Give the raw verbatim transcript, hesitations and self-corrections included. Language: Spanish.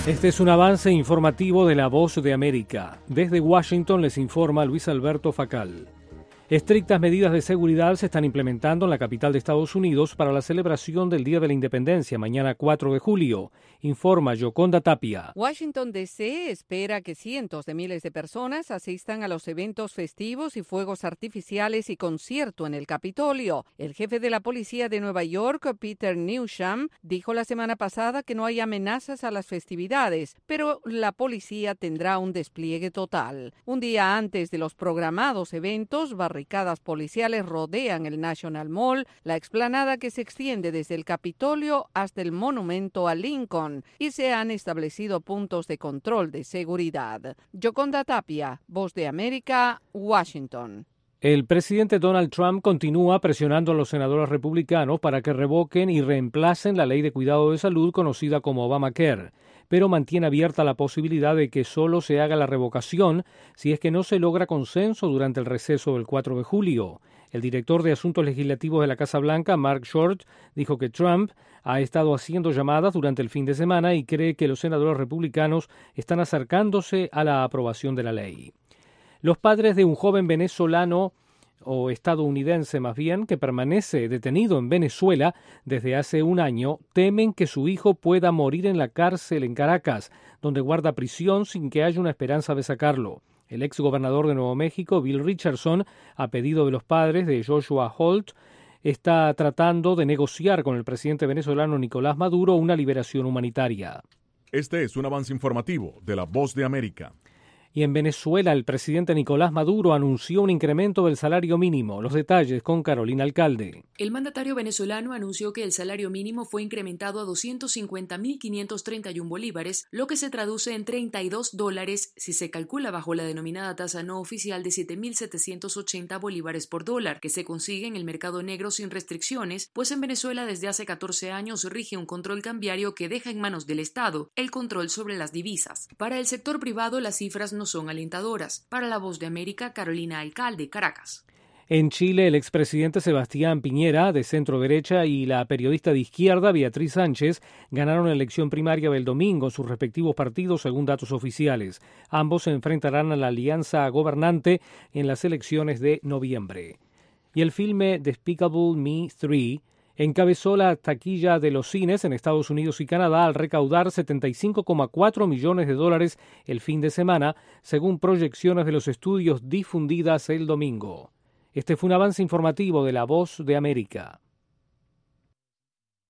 Este es un avance informativo de La Voz de América. Desde Washington les informa Luis Alberto Facal. Estrictas medidas de seguridad se están implementando en la capital de Estados Unidos para la celebración del Día de la Independencia, mañana cuatro de julio, informa Yoconda Tapia. Washington, D C espera que cientos de miles de personas asistan a los eventos festivos y fuegos artificiales y concierto en el Capitolio. El jefe de la policía de Nueva York, Peter Newsham, dijo la semana pasada que no hay amenazas a las festividades, pero la policía tendrá un despliegue total. Un día antes de los programados eventos, barricadas policiales rodean el National Mall, la explanada que se extiende desde el Capitolio hasta el monumento a Lincoln, y se han establecido puntos de control de seguridad. Yoconda Tapia, Voz de América, Washington. El presidente Donald Trump continúa presionando a los senadores republicanos para que revoquen y reemplacen la ley de cuidado de salud conocida como Obamacare, pero mantiene abierta la posibilidad de que solo se haga la revocación si es que no se logra consenso durante el receso del cuatro de julio. El director de Asuntos Legislativos de la Casa Blanca, Mark Short, dijo que Trump ha estado haciendo llamadas durante el fin de semana y cree que los senadores republicanos están acercándose a la aprobación de la ley. Los padres de un joven venezolano o estadounidense más bien, que permanece detenido en Venezuela desde hace un año, temen que su hijo pueda morir en la cárcel en Caracas, donde guarda prisión sin que haya una esperanza de sacarlo. El ex gobernador de Nuevo México, Bill Richardson, a pedido de los padres de Joshua Holt, está tratando de negociar con el presidente venezolano Nicolás Maduro una liberación humanitaria. Este es un avance informativo de La Voz de América. Y en Venezuela, el presidente Nicolás Maduro anunció un incremento del salario mínimo. Los detalles con Carolina Alcalde. El mandatario venezolano anunció que el salario mínimo fue incrementado a doscientos cincuenta mil quinientos treinta y uno bolívares, lo que se traduce en treinta y dos dólares si se calcula bajo la denominada tasa no oficial de siete mil setecientos ochenta bolívares por dólar, que se consigue en el mercado negro sin restricciones, pues en Venezuela desde hace catorce años rige un control cambiario que deja en manos del Estado el control sobre las divisas. Para el sector privado, las cifras no son alentadoras. Para La Voz de América, Carolina Alcalde, Caracas. En Chile, el expresidente Sebastián Piñera, de centro derecha, y la periodista de izquierda, Beatriz Sánchez, ganaron la elección primaria del domingo en sus respectivos partidos, según datos oficiales. Ambos se enfrentarán a la alianza gobernante en las elecciones de noviembre. Y el filme Despicable Me tres encabezó la taquilla de los cines en Estados Unidos y Canadá al recaudar setenta y cinco coma cuatro millones de dólares el fin de semana, según proyecciones de los estudios difundidas el domingo. Este fue un avance informativo de La Voz de América.